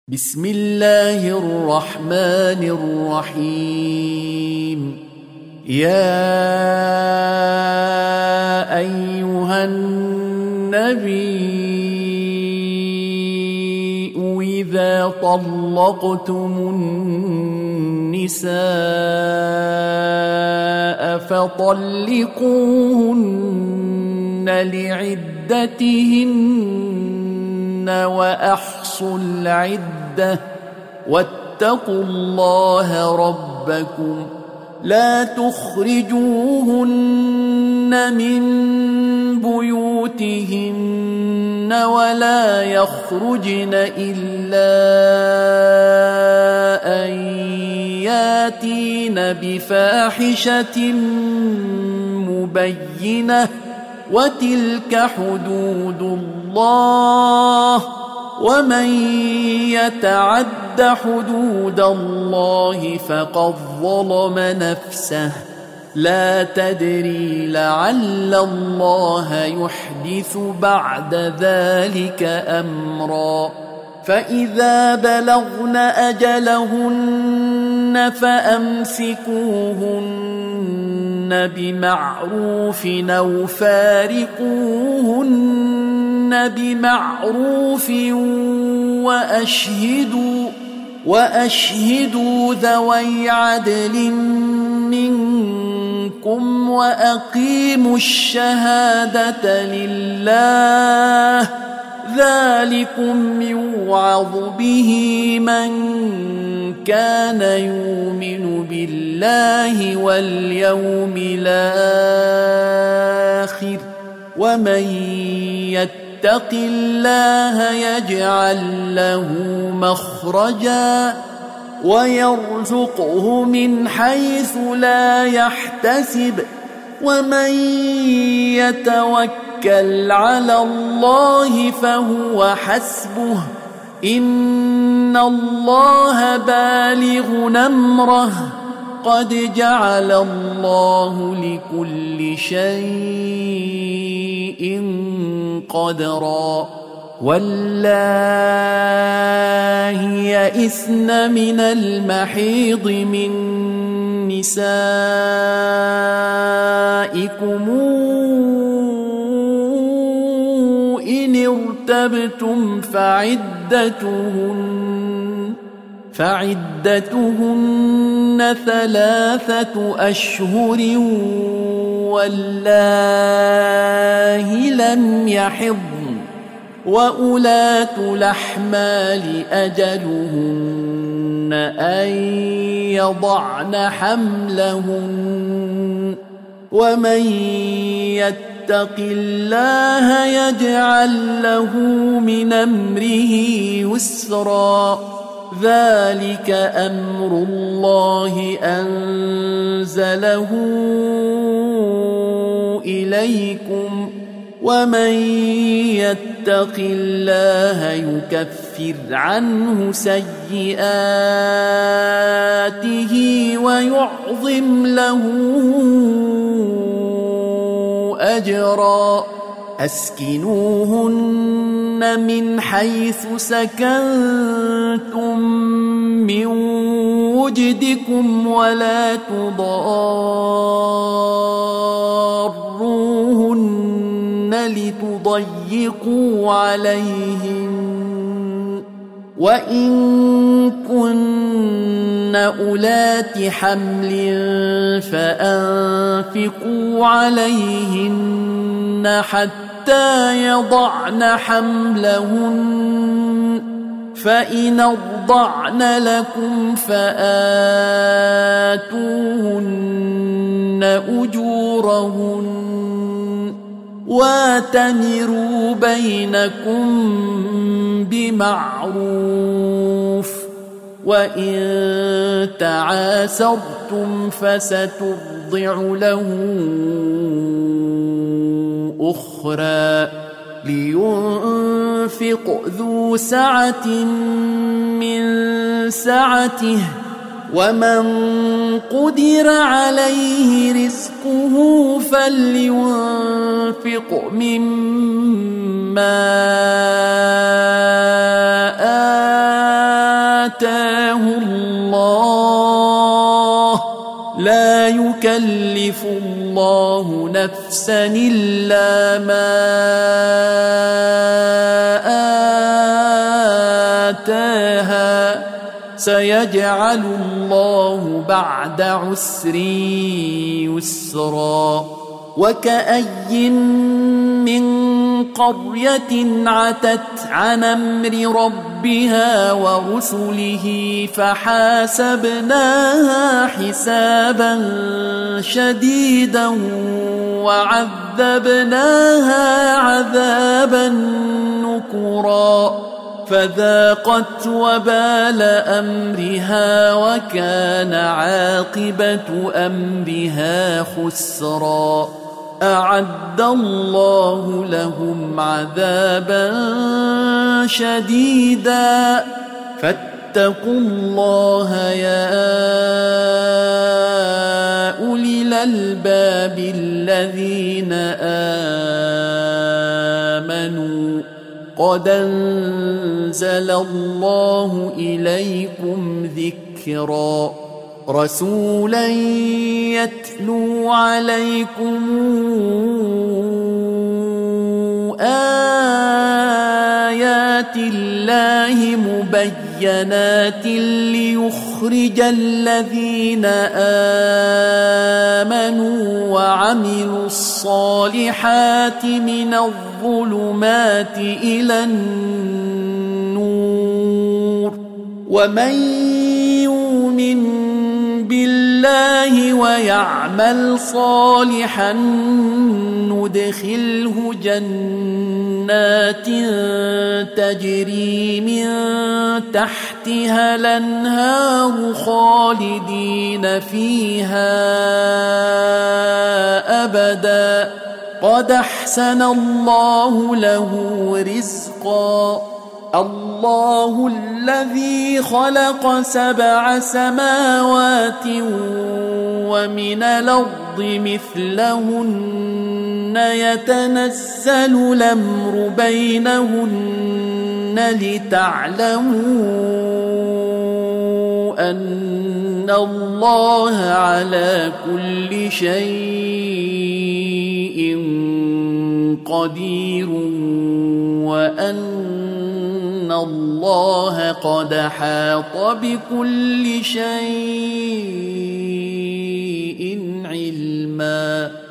بسم الله الرحمن الرحيم. يا أيها النبي إذا طلقتم النساء فطلقوهن لعدتهن وأحصوا العدة واتقوا الله ربكم لا تخرجوهن من بيوتهن ولا يخرجن إلا أن ياتين بفاحشة مبينة وتلك حدود الله ومن يتعد حدود الله فقد ظلم نفسه لا تدري لعل الله يحدث بعد ذلك أمرا. فإذا بلغن أجلهن فأمسكوهن بمعروف أو فارقوهن بمعروف وأشهدوا ذوي عدل منكم وأقيموا الشهادة لله ذلكم يوعظ به من كان يؤمن بالله واليوم الآخر ومن يتق الله يجعل له مخرجا ويرزقه من حيث لا يحتسب ومن يتوكل على الله فهو حسبه إن الله بالغ أمره قد جعل الله لكل شيء قدرا. واللائي يئسن من المحيض من نسائكم إن ارتبتم فعدتهن 3 أشهر واللائي لم يحضن وأولاة الأحمال أجلهن أن يضعن حملهن ومن يتق الله يجعل له من أمره يسرا. ذلك أمر الله أنزله إليكم ومن يتق الله يكفر عنه سيئاته ويعظم له أجرا. أسكنوهن من حيث سكنتم من وجدكم ولا تضاروهن لتضيقوا عليهن وإن كن أولات حمل فأنفقوا عليهن حتى يضعن حملهن فإن أرضعن لكم فآتوهن أجورهن واتمروا بينكم بمعروف وإن تعاسرتم فسترضع له أخرى لينفق ذو سعة من سعته ومن قدر عليه رزقه فلينفق مما آتاه الله لا يكلف الله نفسا إلا ما آتاها سيجعل الله بعد عسر يسرا وكأي من قرية عتت عن أمر ربها ورسله فحاسبناها حسابا شديدا وعذبناها عذابا نكرا فذاقت وبال أمرها وكان عاقبة أمرها خسرا أعد الله لهم عذابا شديدا فاتقوا الله يا أولي الألباب الذين آمنوا قد أنزل الله إليكم ذكرا رسولا يتلو عليكم آيات الله مبينات ليخرج الذين آمنوا وعملوا الصالحات من الظلمات إلى النور ومن يؤمن بالله ويعمل صالحا ندخله جنات تجري من تحتها الأنهار خالدين فيها أبدا قد أحسن الله له رزقا الله الذي خلق 7 سماوات ومن الأرض مثلهن يتنزل الأمر بينهن لتعلموا أن الله على كل شيء قدير وأن الله قد حاط بكل شيء علما